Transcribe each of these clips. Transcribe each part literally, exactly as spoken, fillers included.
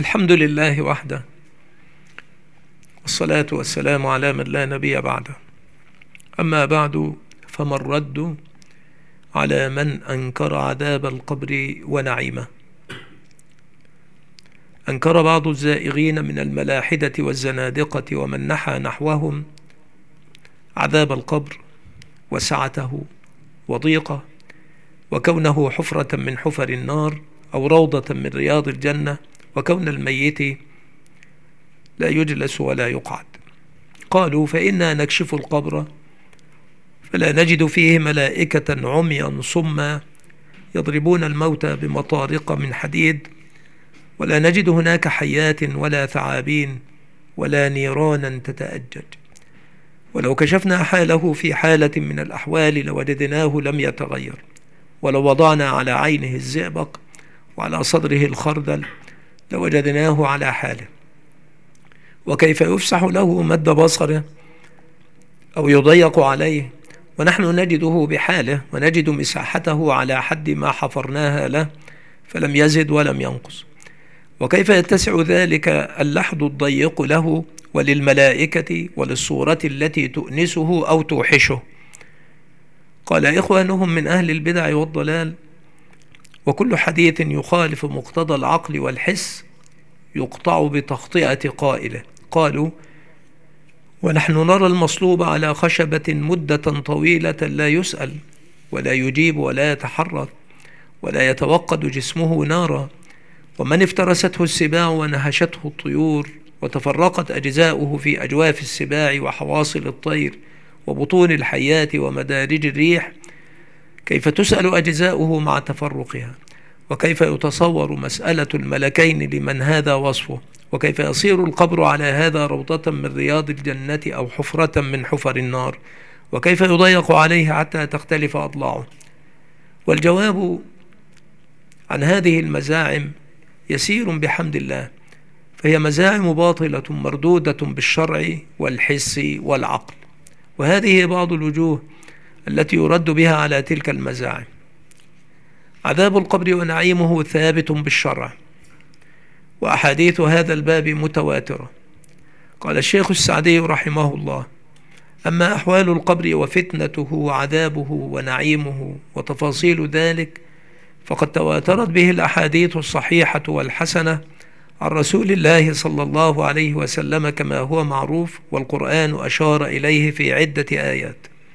الحمد لله وحده، والصلاة والسلام على من لا نبي بعده. أما بعد، فما الرد على من أنكر عذاب القبر ونعيمه؟ أنكر بعض الزائغين من الملاحدة والزنادقة ومن نحى نحوهم عذاب القبر وسعته وضيقه، وكونه حفرة من حفر النار أو روضة من رياض الجنة، وكون الميت لا يجلس ولا يقعد. قالوا: فإنا نكشف القبر فلا نجد فيه ملائكة عميا صما يضربون الموتى بمطارق من حديد، ولا نجد هناك حيات ولا ثعابين ولا نيرانا تتأجج. ولو كشفنا حاله في حالة من الأحوال لوجدناه لم يتغير، ولو وضعنا على عينه الزئبق وعلى صدره الخردل لوجدناه على حاله. وكيف يفسح له مد بصره أو يضيق عليه ونحن نجده بحاله، ونجد مساحته على حد ما حفرناها له فلم يزد ولم ينقص؟ وكيف يتسع ذلك اللحد الضيق له وللملائكة وللصورة التي تؤنسه أو توحشه؟ قال إخوانهم من أهل البدع والضلال: وكل حديث يخالف مقتضى العقل والحس يقطع بتخطئة قائله. قالوا: ونحن نرى المصلوب على خشبة مدة طويلة لا يسأل ولا يجيب ولا يتحرك ولا يتوقد جسمه نارا، ومن افترسته السباع ونهشته الطيور وتفرقت أجزاؤه في أجواف السباع وحواصل الطير وبطون الحيات ومدارج الريح، كيف تسأل أجزاؤه مع تفرقها؟ وكيف يتصور مسألة الملكين لمن هذا وصفه؟ وكيف يصير القبر على هذا روضة من رياض الجنة أو حفرة من حفر النار؟ وكيف يضيق عليه حتى تختلف أضلاعه؟ والجواب عن هذه المزاعم يسير بحمد الله، فهي مزاعم باطلة مردودة بالشرع والحس والعقل. وهذه بعض الوجوه التي يرد بها على تلك المزاعم. عذاب القبر ونعيمه ثابت بالشرع، وأحاديث هذا الباب متواترة. قال الشيخ السعدي رحمه الله: أما أحوال القبر وفتنته وعذابه ونعيمه وتفاصيل ذلك فقد تواترت به الأحاديث الصحيحة والحسنة عن رسول الله صلى الله عليه وسلم كما هو معروف، والقرآن أشار إليه في عدة آيات.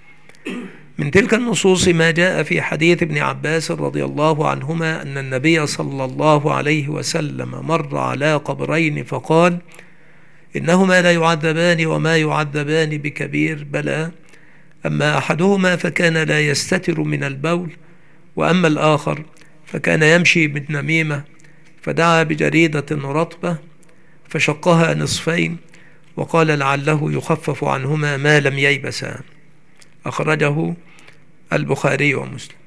من تلك النصوص ما جاء في حديث ابن عباس رضي الله عنهما أن النبي صلى الله عليه وسلم مر على قبرين فقال: إنهما لا يعذبان وما يعذبان بكبير، بلى، أما أحدهما فكان لا يستتر من البول، وأما الآخر فكان يمشي بالنميمة، فدعا بجريدة رطبة فشقها نصفين وقال لعله يخفف عنهما ما لم ييبسا. أخرجه البخاري ومسلم.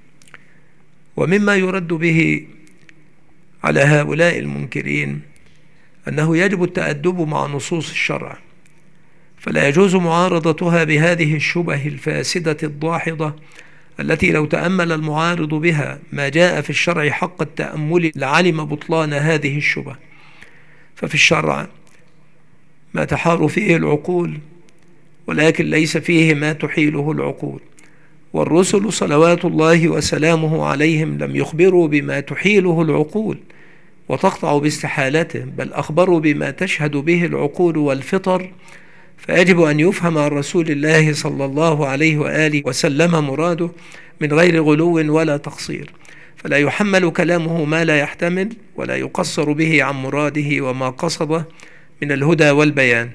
ومما يرد به على هؤلاء المنكرين أنه يجب التأدب مع نصوص الشرع، فلا يجوز معارضتها بهذه الشبه الفاسدة الضاحضة التي لو تأمل المعارض بها ما جاء في الشرع حق التأمل لعلم بطلان هذه الشبه. ففي الشرع ما تحار فيه العقول، ولكن ليس فيه ما تحيله العقول، والرسل صلوات الله وسلامه عليهم لم يخبروا بما تحيله العقول وتقطع باستحالته، بل أخبروا بما تشهد به العقول والفطر. فيجب أن يفهم عن رسول الله صلى الله عليه وآله وسلم مراده من غير غلو ولا تقصير، فلا يحمل كلامه ما لا يحتمل، ولا يقصر به عن مراده وما قصده من الهدى والبيان.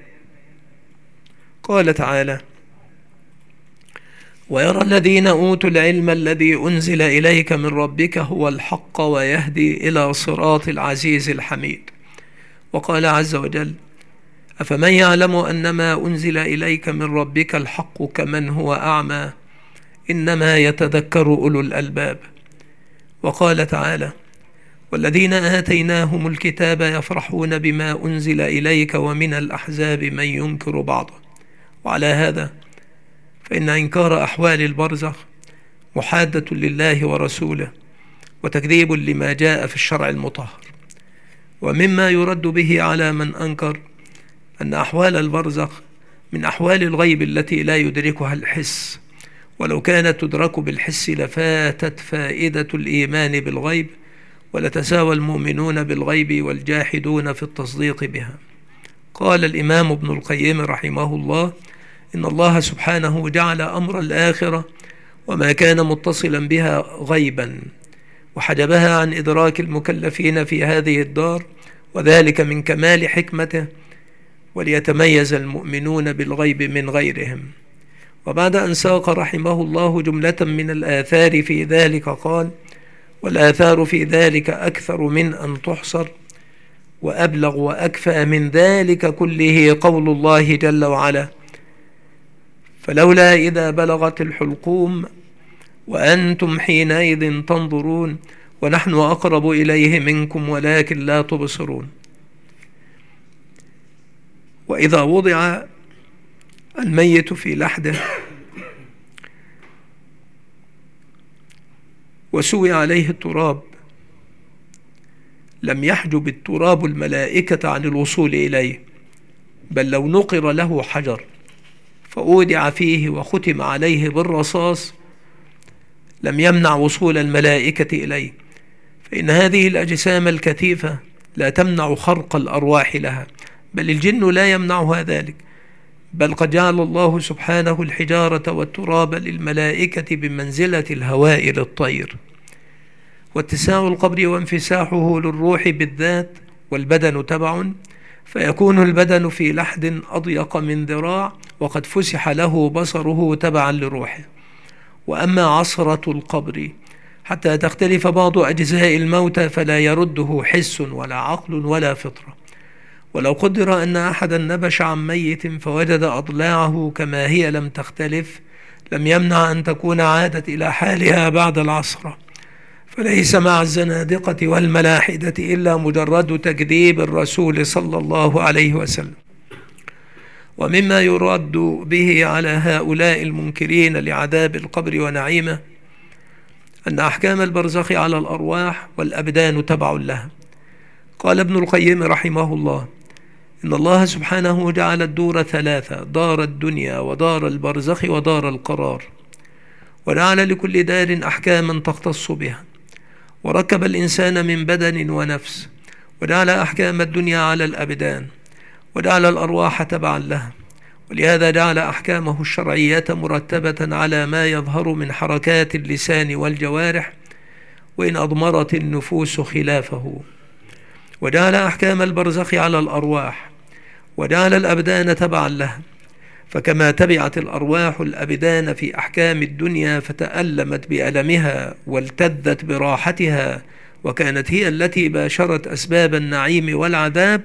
قال تعالى: ويرى الذين أوتوا العلم الذي أنزل إليك من ربك هو الحق ويهدي إلى صراط العزيز الحميد. وقال عز وجل: أفمن يعلم أنما أنزل إليك من ربك الحق كمن هو أعمى إنما يتذكر أولو الألباب. وقال تعالى: والذين آتيناهم الكتاب يفرحون بما أنزل إليك ومن الأحزاب من ينكر بعضه. وعلى هذا فإن إنكار أحوال البرزخ محادة لله ورسوله وتكذيب لما جاء في الشرع المطهر. ومما يرد به على من أنكر أن أحوال البرزخ من أحوال الغيب التي لا يدركها الحس، ولو كانت تدرك بالحس لفاتت فائدة الإيمان بالغيب، ولتساوى المؤمنون بالغيب والجاحدون في التصديق بها. قال الإمام ابن القيم رحمه الله: إن الله سبحانه جعل أمر الآخرة وما كان متصلا بها غيبا، وحجبها عن إدراك المكلفين في هذه الدار، وذلك من كمال حكمته، وليتميز المؤمنون بالغيب من غيرهم. وبعد أن ساق رحمه الله جملة من الآثار في ذلك قال: والآثار في ذلك أكثر من أن تحصر، وأبلغ وأكفى من ذلك كله قول الله جل وعلا: فلولا إذا بلغت الحلقوم وأنتم حينئذ تنظرون ونحن أقرب إليه منكم ولكن لا تبصرون. وإذا وضع الميت في لحده وسوي عليه التراب لم يحجب التراب الملائكة عن الوصول إليه، بل لو نقر له حجر فأودع فيه وختم عليه بالرصاص لم يمنع وصول الملائكة إليه، فإن هذه الأجسام الكثيفة لا تمنع خرق الأرواح لها، بل الجن لا يمنعها ذلك، بل قد جعل الله سبحانه الحجارة والتراب للملائكة بمنزلة الهواء للطير. واتساع القبر وانفساحه للروح بالذات والبدن تبع، فيكون البدن في لحد أضيق من ذراع وقد فسح له بصره تبعا لروحه. وأما عصرة القبر حتى تختلف بعض أجزاء الموتى فلا يرده حس ولا عقل ولا فطرة. ولو قدر أن أحدا نبش عن ميت فوجد أضلاعه كما هي لم تختلف لم يمنع أن تكون عادت إلى حالها بعد العصرة، فليس مع الزنادقة والملاحدة إلا مجرد تكذيب الرسول صلى الله عليه وسلم. ومما يرد به على هؤلاء المنكرين لعذاب القبر ونعيمه أن أحكام البرزخ على الأرواح والأبدان تبع لها. قال ابن القيم رحمه الله: إن الله سبحانه جعل الدور ثلاثة: دار الدنيا ودار البرزخ ودار القرار، وجعل لكل دار أحكاما تختص بها، وركب الإنسان من بدن ونفس، وجعل أحكام الدنيا على الأبدان، وجعل الأرواح تبعا لها، ولهذا جعل أحكامه الشرعية مرتبة على ما يظهر من حركات اللسان والجوارح، وإن أضمرت النفوس خلافه. وجعل أحكام البرزخ على الأرواح، وجعل الأبدان تبعا لها، فكما تبعت الأرواح الأبدان في أحكام الدنيا فتألمت بألمها والتذت براحتها وكانت هي التي باشرت أسباب النعيم والعذاب،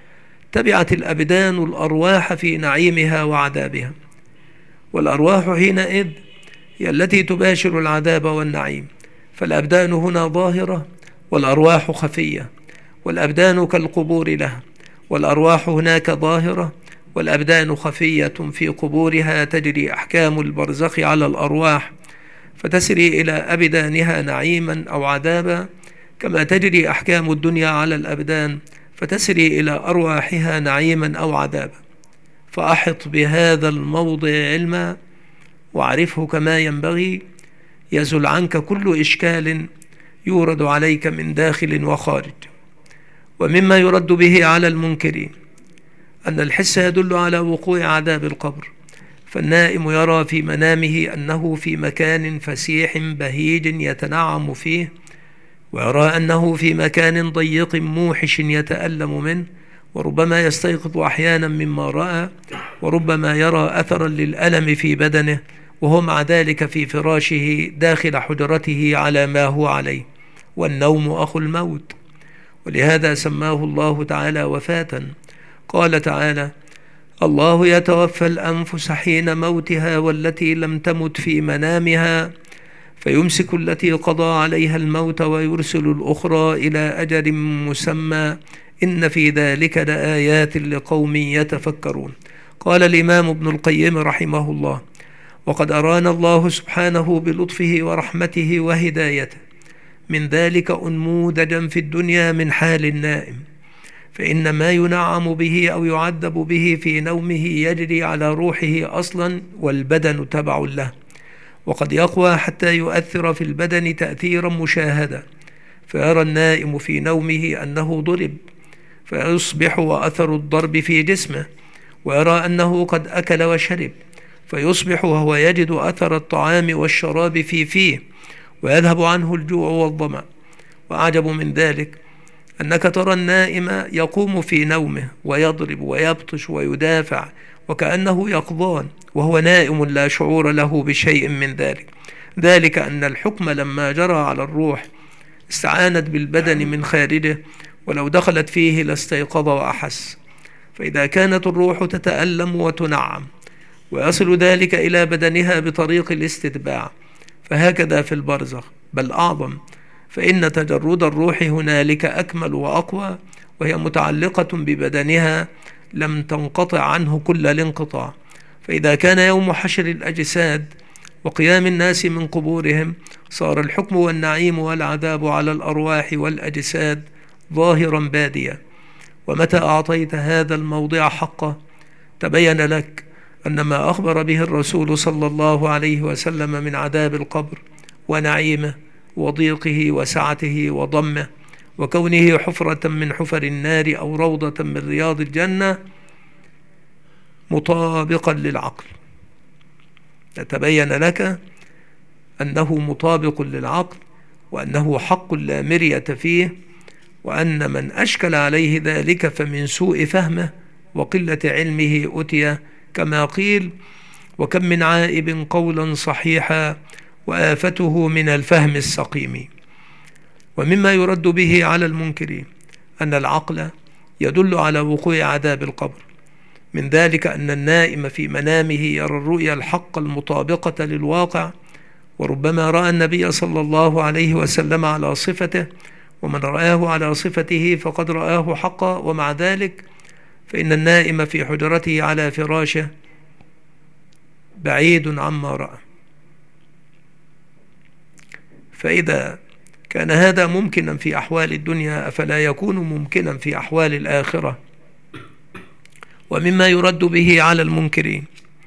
تبعت الأبدان الأرواح في نعيمها وعذابها، والأرواح حينئذ هي التي تباشر العذاب والنعيم، فالأبدان هنا ظاهرة والأرواح خفية، والأبدان كالقبور لها، والأرواح هناك ظاهرة والأبدان خفية في قبورها. تجري أحكام البرزخ على الأرواح فتسري إلى أبدانها نعيما أو عذابا، كما تجري أحكام الدنيا على الأبدان فتسري إلى أرواحها نعيما أو عذابا. فأحط بهذا الموضع علما واعرفه كما ينبغي، يزل عنك كل إشكال يورد عليك من داخل وخارج. ومما يرد به على المنكرين أن الحس يدل على وقوع عذاب القبر، فالنائم يرى في منامه أنه في مكان فسيح بهيج يتنعم فيه، ويرى أنه في مكان ضيق موحش يتألم منه، وربما يستيقظ أحيانا مما رأى، وربما يرى أثرا للألم في بدنه وهو مع ذلك في فراشه داخل حجرته على ما هو عليه، والنوم أخو الموت، ولهذا سماه الله تعالى وفاة. قال تعالى: الله يتوفى الأنفس حين موتها والتي لم تمت في منامها فيمسك التي قضى عليها الموت ويرسل الأخرى إلى أجل مسمى إن في ذلك لآيات لقوم يتفكرون. قال الإمام ابن القيم رحمه الله: وقد أرانا الله سبحانه بلطفه ورحمته وهدايته من ذلك أنموذجا في الدنيا من حال النائم، فإن ما ينعم به أو يعذب به في نومه يجري على روحه أصلا، والبدن تبع له، وقد يقوى حتى يؤثر في البدن تأثيرا مشاهدا، فيرى النائم في نومه أنه ضرب فيصبح وأثر الضرب في جسمه، ويرى أنه قد أكل وشرب فيصبح وهو يجد أثر الطعام والشراب في فيه، ويذهب عنه الجوع والظمأ. وأعجب من ذلك أنك ترى النائم يقوم في نومه ويضرب ويبطش ويدافع وكأنه يقظان، وهو نائم لا شعور له بشيء من ذلك، ذلك أن الحكم لما جرى على الروح استعانت بالبدن من خارجه، ولو دخلت فيه لاستيقظ وأحس. فإذا كانت الروح تتألم وتنعم ويصل ذلك إلى بدنها بطريق الاستتباع، فهكذا في البرزخ، بل أعظم، فإن تجرد الروح هنالك أكمل وأقوى، وهي متعلقة ببدنها لم تنقطع عنه كل الانقطاع. فإذا كان يوم حشر الأجساد وقيام الناس من قبورهم صار الحكم والنعيم والعذاب على الأرواح والأجساد ظاهرا باديا. ومتى أعطيت هذا الموضع حقه تبين لك أن ما أخبر به الرسول صلى الله عليه وسلم من عذاب القبر ونعيمه وضيقه وسعته وضمه وكونه حفرة من حفر النار أو روضة من رياض الجنة مطابقا للعقل. يتبين لك أنه مطابق للعقل، وأنه حق لا مرية فيه، وأن من أشكل عليه ذلك فمن سوء فهمه وقلة علمه أتي، كما قيل: وكم من عائب قولا صحيحا وآفته من الفهم السقيم. ومما يرد به على المنكرين أن العقل يدل على وقوع عذاب القبر، من ذلك أن النائم في منامه يرى الرؤيا الحق المطابقة للواقع، وربما رأى النبي صلى الله عليه وسلم على صفته، ومن رآه على صفته فقد رآه حقا، ومع ذلك فإن النائم في حجرته على فراشه بعيد عما رأى. فإذا كان هذا ممكنا في أحوال الدنيا أفلا يكون ممكنا في أحوال الآخرة؟ ومما يرد به على المنكرين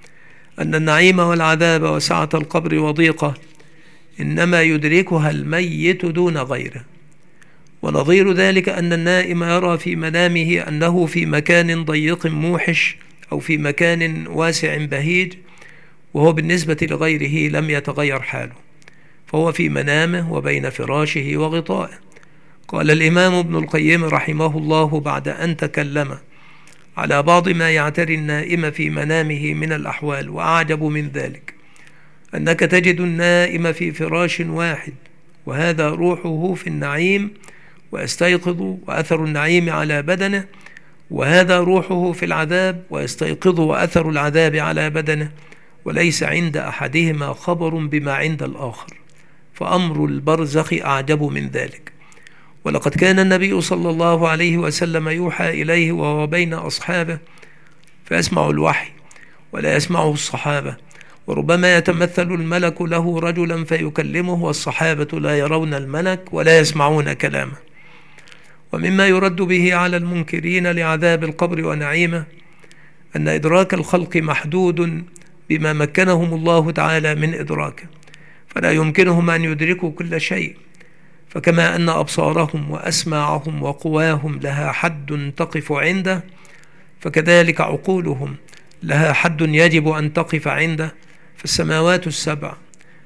أن النعيم والعذاب وسعة القبر وضيقه إنما يدركها الميت دون غيره. ونظير ذلك أن النائم يرى في منامه أنه في مكان ضيق موحش أو في مكان واسع بهيج، وهو بالنسبة لغيره لم يتغير حاله، فهو في منامه وبين فراشه وغطائه. قال الإمام ابن القيم رحمه الله بعد أن تكلم على بعض ما يعتري النائم في منامه من الأحوال: وأعجب من ذلك أنك تجد النائم في فراش واحد وهذا روحه في النعيم ويستيقظ وأثر النعيم على بدنه، وهذا روحه في العذاب ويستيقظ وأثر العذاب على بدنه، وليس عند أحدهما خبر بما عند الآخر، فأمر البرزخ أعجب من ذلك. ولقد كان النبي صلى الله عليه وسلم يوحى إليه وهو بين أصحابه فيسمع الوحي ولا يسمعه الصحابة، وربما يتمثل الملك له رجلا فيكلمه والصحابة لا يرون الملك ولا يسمعون كلامه. ومما يرد به على المنكرين لعذاب القبر ونعيمه أن إدراك الخلق محدود بما مكنهم الله تعالى من إدراكه، فلا يمكنهم أن يدركوا كل شيء، فكما أن أبصارهم وأسماعهم وقواهم لها حد تقف عنده، فكذلك عقولهم لها حد يجب أن تقف عنده. فالسماوات السبع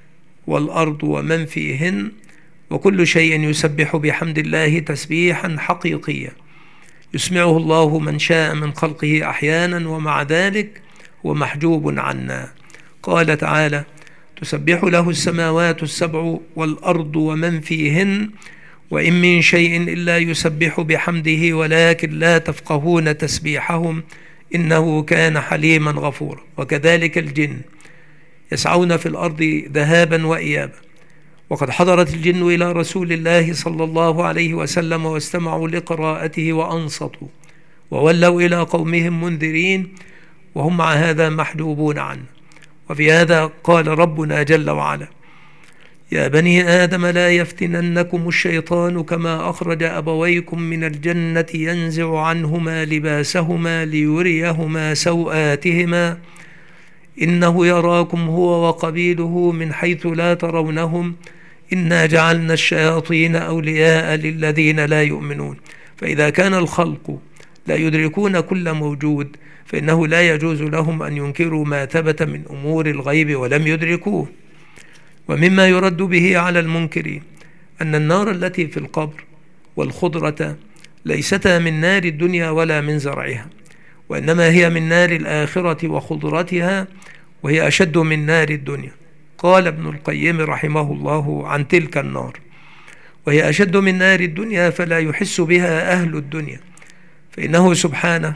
والأرض ومن فيهن وكل شيء يسبح بحمد الله تسبيحا حقيقيا يسمعه الله من شاء من خلقه أحيانا، ومع ذلك هو محجوب عنا. قال تعالى: تسبح له السماوات السبع والأرض ومن فيهن وإن من شيء إلا يسبح بحمده ولكن لا تفقهون تسبيحهم إنه كان حليما غفورا. وكذلك الجن يسعون في الأرض ذهابا وإيابا، وقد حضرت الجن إلى رسول الله صلى الله عليه وسلم واستمعوا لقراءته وأنصتوا وولوا إلى قومهم منذرين، وهم مع هذا محجوبون عنه. وفي هذا قال ربنا جل وعلا: يا بني آدم لا يفتننكم الشيطان كما أخرج أبويكم من الجنة ينزع عنهما لباسهما ليريهما سوآتهما إنه يراكم هو وقبيله من حيث لا ترونهم إنا جعلنا الشياطين أولياء للذين لا يؤمنون. فإذا كان الخلق لا يدركون كل موجود فإنه لا يجوز لهم أن ينكروا ما ثبت من أمور الغيب ولم يدركوه. ومما يرد به على المنكر أن النار التي في القبر والخضرة ليستا من نار الدنيا ولا من زرعها، وإنما هي من نار الآخرة وخضرتها، وهي أشد من نار الدنيا. قال ابن القيم رحمه الله عن تلك النار: وهي أشد من نار الدنيا فلا يحس بها أهل الدنيا، فإنه سبحانه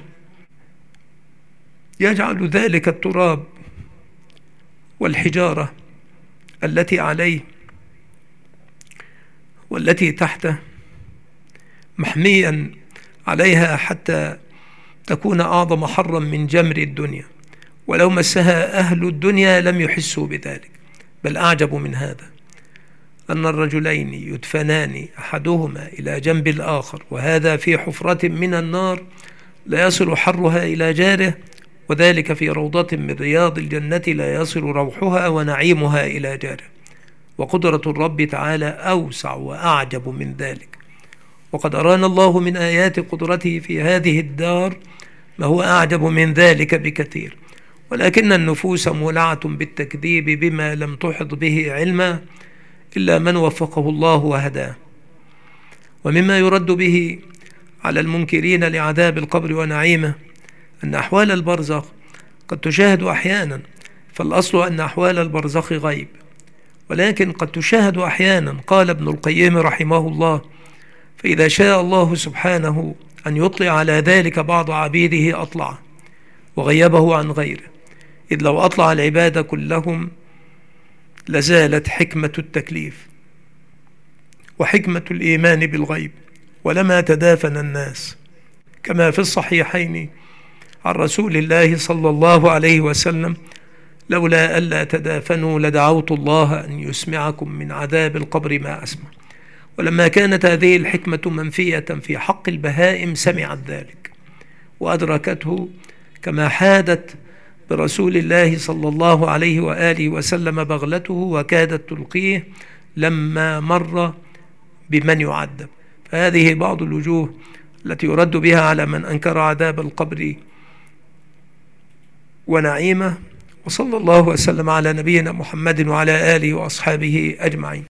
يجعل ذلك التراب والحجارة التي عليه والتي تحته محميا عليها حتى تكون أعظم حرا من جمر الدنيا، ولو مسها أهل الدنيا لم يحسوا بذلك. بل أعجب من هذا أن الرجلين يدفنان أحدهما إلى جنب الآخر وهذا في حفرة من النار لا يصل حرها إلى جاره، وذلك في روضة من رياض الجنة لا يصل روحها ونعيمها إلى جاره. وقدرة الرب تعالى أوسع وأعجب من ذلك. وقد أرانا الله من آيات قدرته في هذه الدار ما هو أعجب من ذلك بكثير، ولكن النفوس مولعة بالتكذيب بما لم تحط به علما إلا من وفقه الله وهداه. ومما يرد به على المنكرين لعذاب القبر ونعيمه أن أحوال البرزخ قد تشاهد أحيانا، فالأصل أن أحوال البرزخ غيب، ولكن قد تشاهد أحيانا. قال ابن القيم رحمه الله: فإذا شاء الله سبحانه أن يطلع على ذلك بعض عبيده أطلعه وغيبه عن غيره، إذ لو أطلع العباد كلهم لزالت حكمة التكليف وحكمة الإيمان بالغيب ولما تدافن الناس، كما في الصحيحين عن رسول الله صلى الله عليه وسلم: لولا ألا تدافنوا لدعوت الله أن يسمعكم من عذاب القبر ما أسمع. ولما كانت هذه الحكمة منفية في حق البهائم سمعت ذلك وأدركته، كما حادت برسول الله صلى الله عليه وآله وسلم بغلته وكادت تلقيه لما مر بمن يعذب. فهذه بعض الوجوه التي يرد بها على من أنكر عذاب القبر ونعيمه. وصلى الله وسلم على نبينا محمد وعلى آله وأصحابه أجمعين.